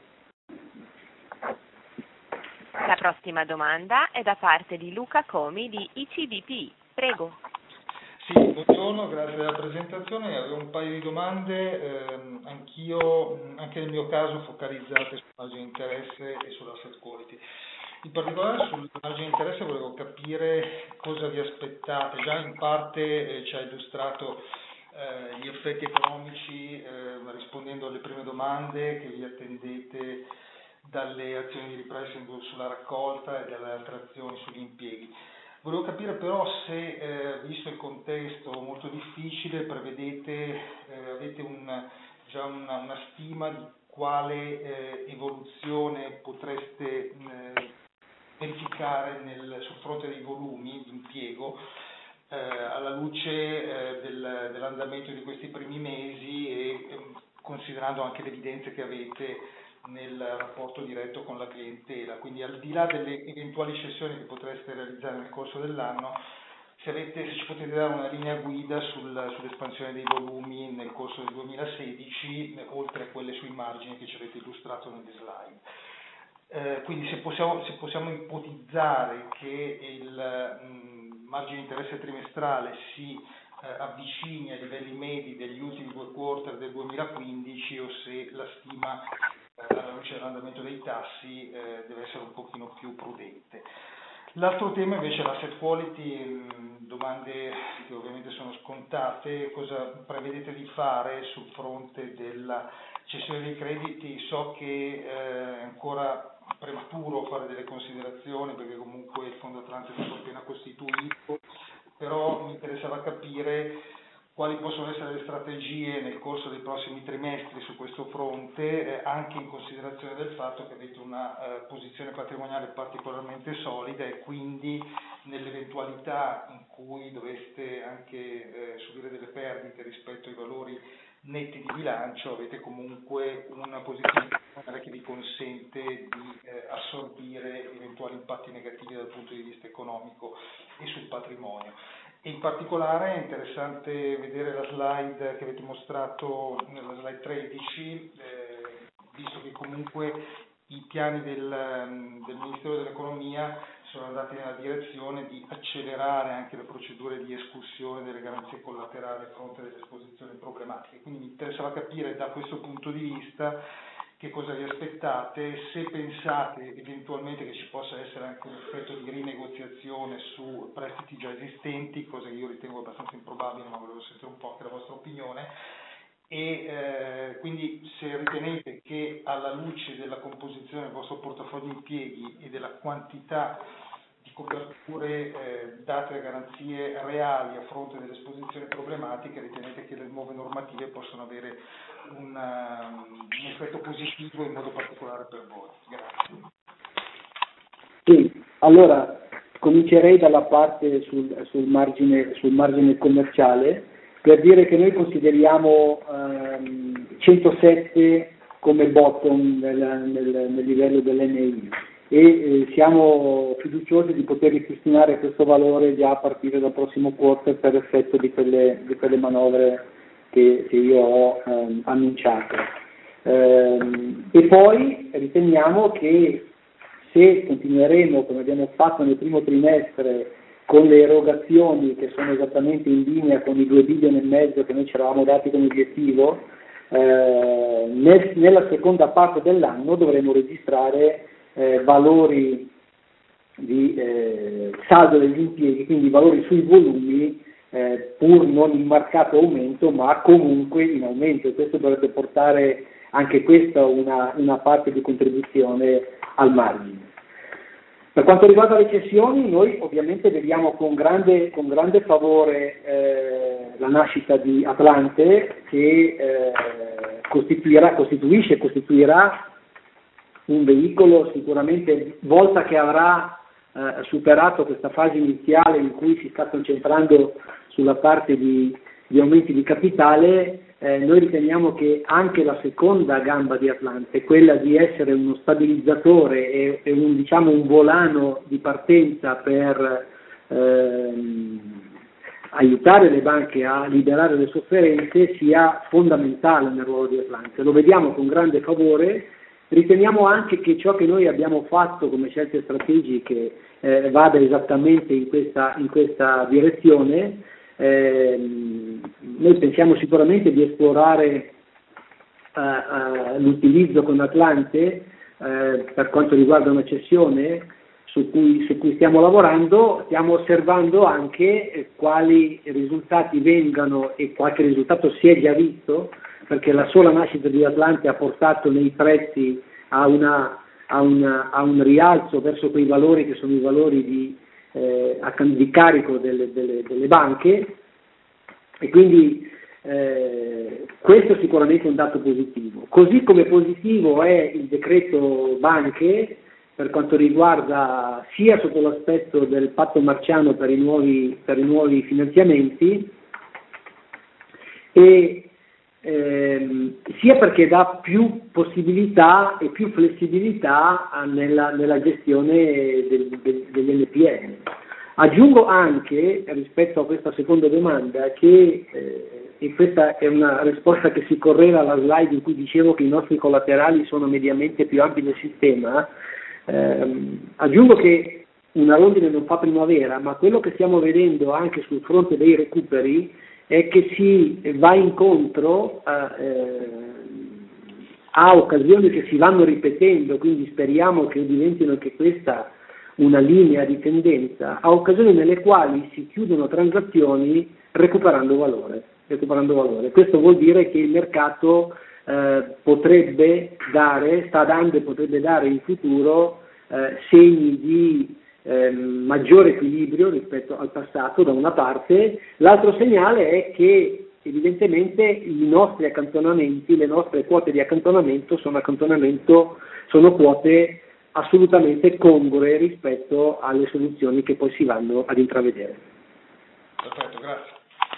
La prossima domanda è da parte di Luca Comi di I C B P. Prego. Sì, buongiorno, grazie della presentazione. Avevo un paio di domande, ehm, anch'io, anche nel mio caso, focalizzate sul margine di interesse e sull'asset quality. In particolare sul margine di interesse volevo capire cosa vi aspettate. Già in parte eh, ci ha illustrato Eh, gli effetti economici eh, rispondendo alle prime domande che vi attendete dalle azioni di ripricing sulla raccolta e dalle altre azioni sugli impieghi. Volevo capire però se, eh, visto il contesto molto difficile, prevedete, eh, avete un, già una, una stima di quale eh, evoluzione potreste eh, verificare nel, sul fronte dei volumi di impiego, Eh, alla luce eh, del, dell'andamento di questi primi mesi e eh, considerando anche le evidenze che avete nel rapporto diretto con la clientela. Quindi al di là delle eventuali cessioni che potreste realizzare nel corso dell'anno, se, avete, se ci potete dare una linea guida sul, sull'espansione dei volumi nel corso del duemilasedici, eh, oltre a quelle sui margini che ci avete illustrato nelle slide. Eh, quindi se possiamo, se possiamo ipotizzare che il mh, margine di interesse trimestrale si eh, avvicini ai livelli medi degli ultimi due quarter del duemilaquindici, o se la stima eh, alla luce dell'andamento dei tassi eh, deve essere un pochino più prudente. L'altro tema invece è l'asset quality, mh, domande che ovviamente sono scontate. Cosa prevedete di fare sul fronte della cessione dei crediti? So che eh, è ancora prematuro fare delle considerazioni perché comunque il fondo Atlantico è stato appena costituito, però mi interessava capire quali possono essere le strategie nel corso dei prossimi trimestri su questo fronte, eh, anche in considerazione del fatto che avete una eh, posizione patrimoniale particolarmente solida e quindi nell'eventualità in cui doveste anche eh, subire delle perdite rispetto ai valori netti di bilancio, avete comunque una posizione che vi consente di eh, assorbire eventuali impatti negativi dal punto di vista economico e sul patrimonio. E in particolare è interessante vedere la slide che avete mostrato nella slide tredici, eh, visto che comunque i piani del, del Ministero dell'Economia sono andati nella direzione di accelerare anche le procedure di esclusione delle garanzie collaterali a fronte delle esposizioni problematiche. Quindi mi interessava capire da questo punto di vista che cosa vi aspettate, se pensate eventualmente che ci possa essere anche un effetto di rinegoziazione su prestiti già esistenti, cosa che io ritengo abbastanza improbabile, ma volevo sentire un po' anche la vostra opinione. E eh, quindi se ritenete che alla luce della composizione del vostro portafoglio impieghi e della quantità di coperture eh, date a garanzie reali a fronte delle esposizioni problematiche, ritenete che le nuove normative possono avere una, un effetto positivo in modo particolare per voi. Grazie. Sì, allora comincerei dalla parte sul, sul, margine, sul margine commerciale, per dire che noi consideriamo ehm, centosette come bottom nel, nel, nel livello dell'N I e eh, siamo fiduciosi di poter ripristinare questo valore già a partire dal prossimo quarter per effetto di quelle, di quelle manovre che, che io ho ehm, annunciato. Ehm, e poi riteniamo che se continueremo come abbiamo fatto nel primo trimestre con le erogazioni che sono esattamente in linea con i due bilioni e mezzo che noi ci eravamo dati come obiettivo, eh, nel, nella seconda parte dell'anno dovremo registrare eh, valori di eh, saldo degli impieghi, quindi valori sui volumi, eh, pur non in marcato aumento, ma comunque in aumento, e questo dovrebbe portare anche questa una, una parte di contribuzione al margine. Per quanto riguarda le cessioni, noi ovviamente vediamo con grande, con grande favore eh, la nascita di Atlante, che eh, costituirà, costituisce e costituirà un veicolo sicuramente, volta che avrà eh, superato questa fase iniziale in cui si sta concentrando sulla parte di, di aumenti di capitale, eh, noi riteniamo che anche la seconda gamba di Atlante, quella di essere uno stabilizzatore e, e un, diciamo, un volano di partenza per ehm, aiutare le banche a liberare le sofferenze, sia fondamentale nel ruolo di Atlante. Lo vediamo con grande favore. Riteniamo anche che ciò che noi abbiamo fatto come scelte strategiche eh, vada esattamente in questa, in questa direzione. Eh, noi pensiamo sicuramente di esplorare uh, uh, l'utilizzo con Atlante uh, per quanto riguarda una cessione su cui, su cui stiamo lavorando. Stiamo osservando anche eh, quali risultati vengano, e qualche risultato si è già visto, perché la sola nascita di Atlante ha portato nei prezzi a, una, a, una, a un rialzo verso quei valori che sono i valori di, eh, di carico delle, delle, delle banche, e quindi eh, questo è sicuramente un dato positivo. Così come positivo è il decreto banche per quanto riguarda sia sotto l'aspetto del patto marciano per i nuovi, per i nuovi finanziamenti, e Ehm, sia perché dà più possibilità e più flessibilità nella, nella gestione del, del, degli N P L. Aggiungo anche, rispetto a questa seconda domanda, che eh, e questa è una risposta che si correla alla slide in cui dicevo che i nostri collaterali sono mediamente più ampi del sistema, ehm, aggiungo che una rondine non fa primavera, ma quello che stiamo vedendo anche sul fronte dei recuperi è che si va incontro a, eh, a occasioni che si vanno ripetendo, quindi speriamo che diventino anche questa una linea di tendenza, a occasioni nelle quali si chiudono transazioni recuperando valore. recuperando valore. Questo vuol dire che il mercato eh, potrebbe dare, sta dando e potrebbe dare in futuro eh, segni di Eh, maggiore equilibrio rispetto al passato da una parte. L'altro segnale è che evidentemente i nostri accantonamenti, le nostre quote di accantonamento sono accantonamento, sono quote assolutamente congrue rispetto alle soluzioni che poi si vanno ad intravedere. Perfetto, grazie.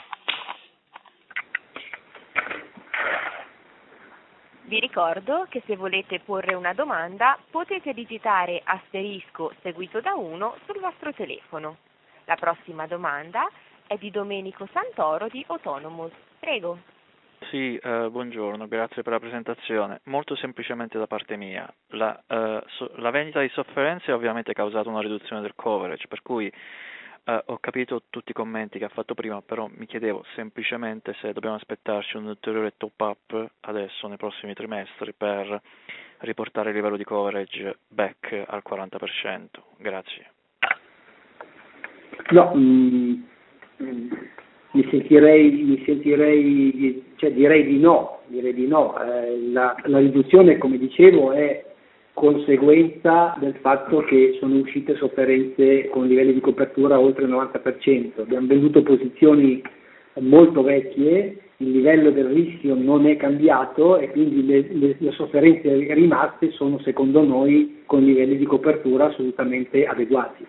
Vi ricordo che se volete porre una domanda potete digitare asterisco seguito da uno sul vostro telefono. La prossima domanda è di Domenico Santoro di Autonomous. Prego. Sì, eh, buongiorno, grazie per la presentazione. Molto semplicemente da parte mia, la, eh, so, la vendita di sofferenze ha ovviamente causato una riduzione del coverage, per cui Uh, ho capito tutti i commenti che ha fatto prima, però mi chiedevo semplicemente se dobbiamo aspettarci un ulteriore top-up adesso nei prossimi trimestri per riportare il livello di coverage back al quaranta per cento. Grazie. No, mm, mi sentirei, mi sentirei cioè direi di no, direi di no. Eh, la, la riduzione, come dicevo, è conseguenza del fatto che sono uscite sofferenze con livelli di copertura oltre il novanta per cento. Abbiamo venduto posizioni molto vecchie, il livello del rischio non è cambiato e quindi le, le, le sofferenze rimaste sono secondo noi con livelli di copertura assolutamente adeguati.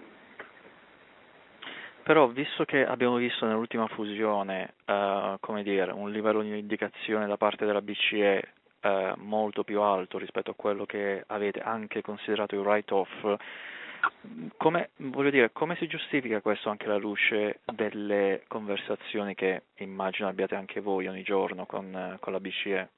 Però visto che abbiamo visto nell'ultima fusione uh, come dire, un livello di indicazione da parte della B C E Eh, molto più alto rispetto a quello che avete anche considerato il write-off, come, voglio dire, come si giustifica questo anche alla luce delle conversazioni che immagino abbiate anche voi ogni giorno con, con la B C E?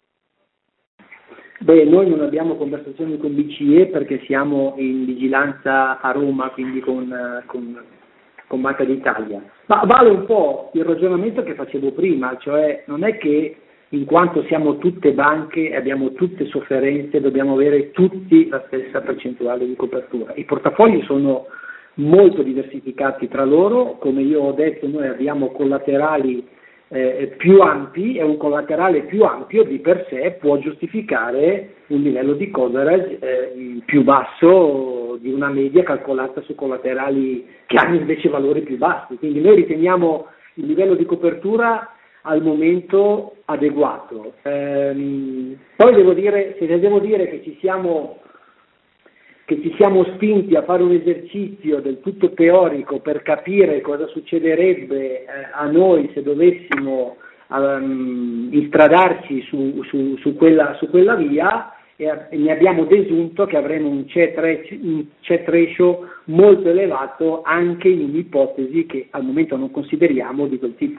Beh, noi non abbiamo conversazioni con B C E perché siamo in vigilanza a Roma, quindi con, con, con Banca d'Italia, ma vale un po' il ragionamento che facevo prima, cioè non è che in quanto siamo tutte banche e abbiamo tutte sofferenze, dobbiamo avere tutti la stessa percentuale di copertura. I portafogli sono molto diversificati tra loro, come io ho detto noi abbiamo collaterali eh, più ampi e un collaterale più ampio di per sé può giustificare un livello di coverage eh, più basso di una media calcolata su collaterali che hanno invece valori più bassi, quindi noi riteniamo il livello di copertura al momento adeguato. Ehm, poi devo dire, se devo dire che ci siamo che ci siamo spinti a fare un esercizio del tutto teorico per capire cosa succederebbe eh, a noi se dovessimo um, instradarci su, su, su, quella, su quella via, e, e ne abbiamo desunto che avremo un C E T ratio molto elevato anche in un'ipotesi che al momento non consideriamo di quel tipo.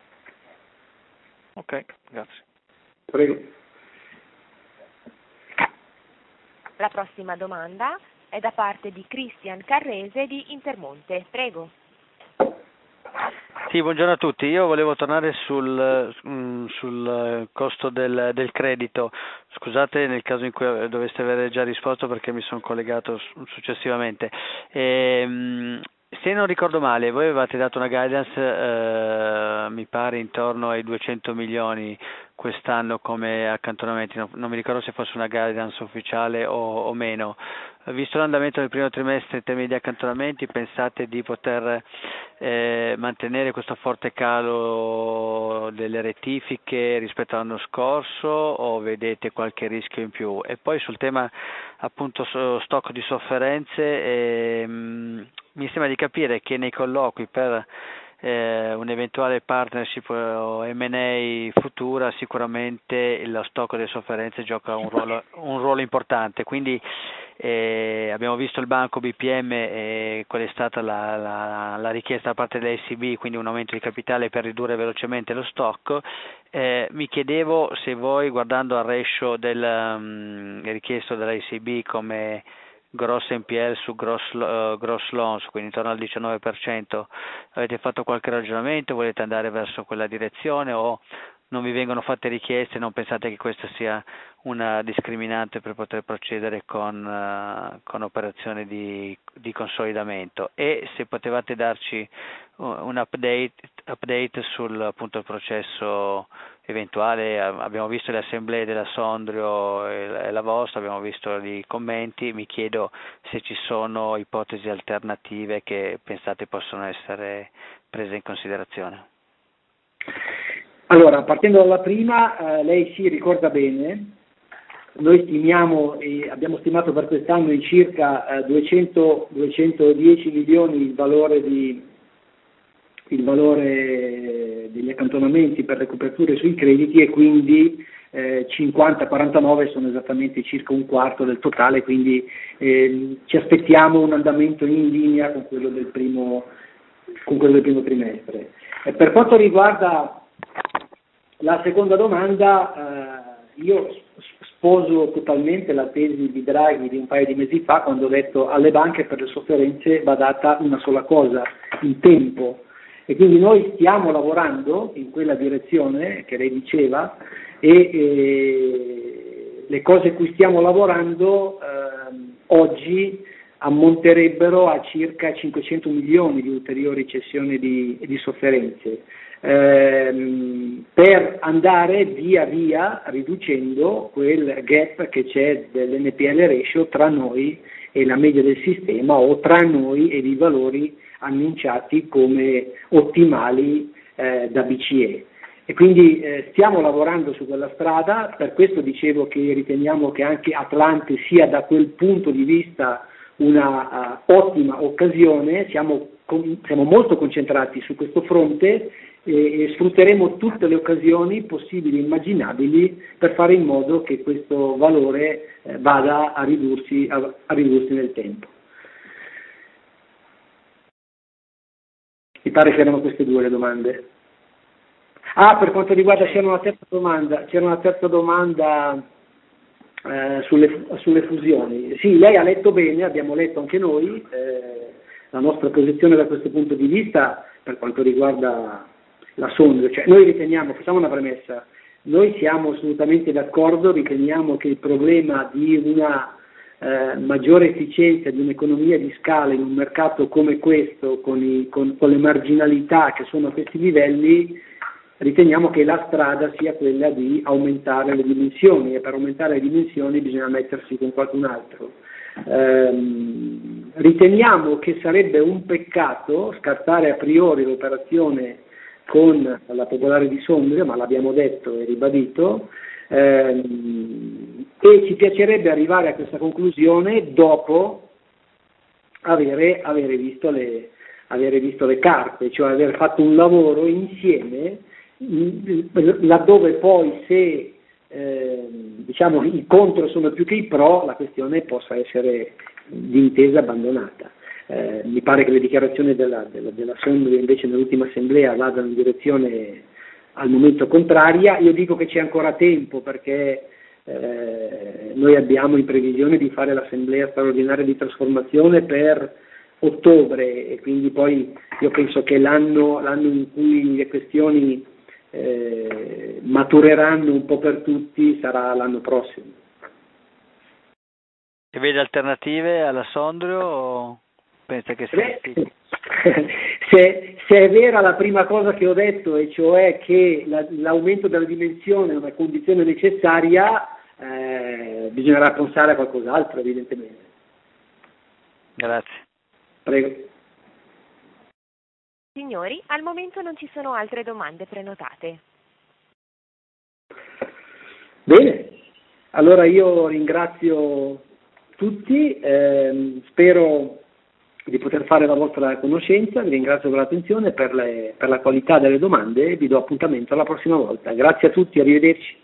Ok, grazie. Prego. La prossima domanda è da parte di Cristian Carrese di Intermonte. Prego. Sì, buongiorno a tutti. Io volevo tornare sul, sul costo del, del credito. Scusate nel caso in cui doveste avere già risposto perché mi sono collegato successivamente. E, se non ricordo male, voi avevate dato una guidance, eh, mi pare, intorno ai duecento milioni quest'anno come accantonamenti, no, non mi ricordo se fosse una guidance ufficiale o, o meno. Visto l'andamento del primo trimestre in termini di accantonamenti, pensate di poter eh, mantenere questo forte calo delle rettifiche rispetto all'anno scorso o vedete qualche rischio in più? E poi sul tema appunto stock di sofferenze, eh, mi sembra di capire che nei colloqui per eh, un'eventuale partnership o M and A futura sicuramente lo stock delle sofferenze gioca un ruolo, un ruolo importante, quindi eh, abbiamo visto il banco B P M e qual è stata la, la, la richiesta da parte dell'E C B, quindi un aumento di capitale per ridurre velocemente lo stock. Eh, mi chiedevo se voi, guardando al ratio del um, richiesto dall'E C B come gross N P L su gross, uh, gross loans, quindi intorno al diciannove per cento, avete fatto qualche ragionamento, volete andare verso quella direzione o non vi vengono fatte richieste, non pensate che questa sia una discriminante per poter procedere con, uh, con operazioni di, di consolidamento? E se potevate darci un update, update sul appunto il processo eventuale, abbiamo visto le assemblee della Sondrio e la vostra, abbiamo visto i commenti, mi chiedo se ci sono ipotesi alternative che pensate possono essere prese in considerazione. Allora, partendo dalla prima, eh, lei si ricorda bene, noi stimiamo, eh, abbiamo stimato per quest'anno in circa eh, duecento duecentodieci milioni il valore, di, il valore degli accantonamenti per le coperture sui crediti e quindi eh, cinquanta quarantanove sono esattamente circa un quarto del totale, quindi eh, ci aspettiamo un andamento in linea con quello del primo, con quello del primo trimestre. E per quanto riguarda la seconda domanda, eh, io sposo totalmente la tesi di Draghi di un paio di mesi fa quando ho detto alle banche per le sofferenze va data una sola cosa, il tempo, e quindi noi stiamo lavorando in quella direzione che lei diceva e eh, le cose cui stiamo lavorando eh, oggi ammonterebbero a circa cinquecento milioni di ulteriori cessioni di, di sofferenze. Ehm, per andare via via riducendo quel gap che c'è dell'N P L ratio tra noi e la media del sistema o tra noi ed i valori annunciati come ottimali eh, da B C E. E quindi eh, stiamo lavorando su quella strada, per questo dicevo che riteniamo che anche Atlante sia da quel punto di vista una uh, ottima occasione, siamo, con, siamo molto concentrati su questo fronte e, e sfrutteremo tutte le occasioni possibili e immaginabili per fare in modo che questo valore eh, vada a ridursi, a, a ridursi nel tempo. Mi pare che erano queste due le domande. Ah, per quanto riguarda, c'era una terza domanda, c'era una terza domanda eh, sulle, sulle fusioni. Sì, lei ha letto bene, abbiamo letto anche noi, eh, la nostra posizione da questo punto di vista per quanto riguarda la Sondrio, cioè noi riteniamo, facciamo una premessa, noi siamo assolutamente d'accordo, riteniamo che il problema di una eh, maggiore efficienza di un'economia di scala in un mercato come questo, con, i, con, con le marginalità che sono a questi livelli, riteniamo che la strada sia quella di aumentare le dimensioni, e per aumentare le dimensioni bisogna mettersi con qualcun altro. Ehm, riteniamo che sarebbe un peccato scartare a priori l'operazione con la Popolare di Sondrio, ma l'abbiamo detto e ribadito, ehm, e ci piacerebbe arrivare a questa conclusione dopo avere, avere, visto le, avere visto le carte, cioè aver fatto un lavoro insieme, laddove poi se eh, diciamo i contro sono più che i pro, la questione possa essere d'intesa abbandonata. Eh, mi pare che le dichiarazioni della, della, della Sondrio invece nell'ultima assemblea vadano in direzione al momento contraria. Io dico che c'è ancora tempo, perché eh, noi abbiamo in previsione di fare l'assemblea straordinaria di trasformazione per ottobre, e quindi poi io penso che l'anno, l'anno in cui le questioni eh, matureranno un po' per tutti sarà l'anno prossimo. E vede alternative alla Sondrio o pensa che sia? Beh, se, se è vera la prima cosa che ho detto, e cioè che la, l'aumento della dimensione è una condizione necessaria, eh, bisognerà pensare a qualcos'altro evidentemente. Grazie. Prego. Signori, al momento non ci sono altre domande prenotate. Bene, allora io ringrazio tutti, ehm, spero di poter fare la vostra conoscenza, vi ringrazio per l'attenzione, per, le, per la qualità delle domande, e vi do appuntamento alla prossima volta. Grazie a tutti, arrivederci.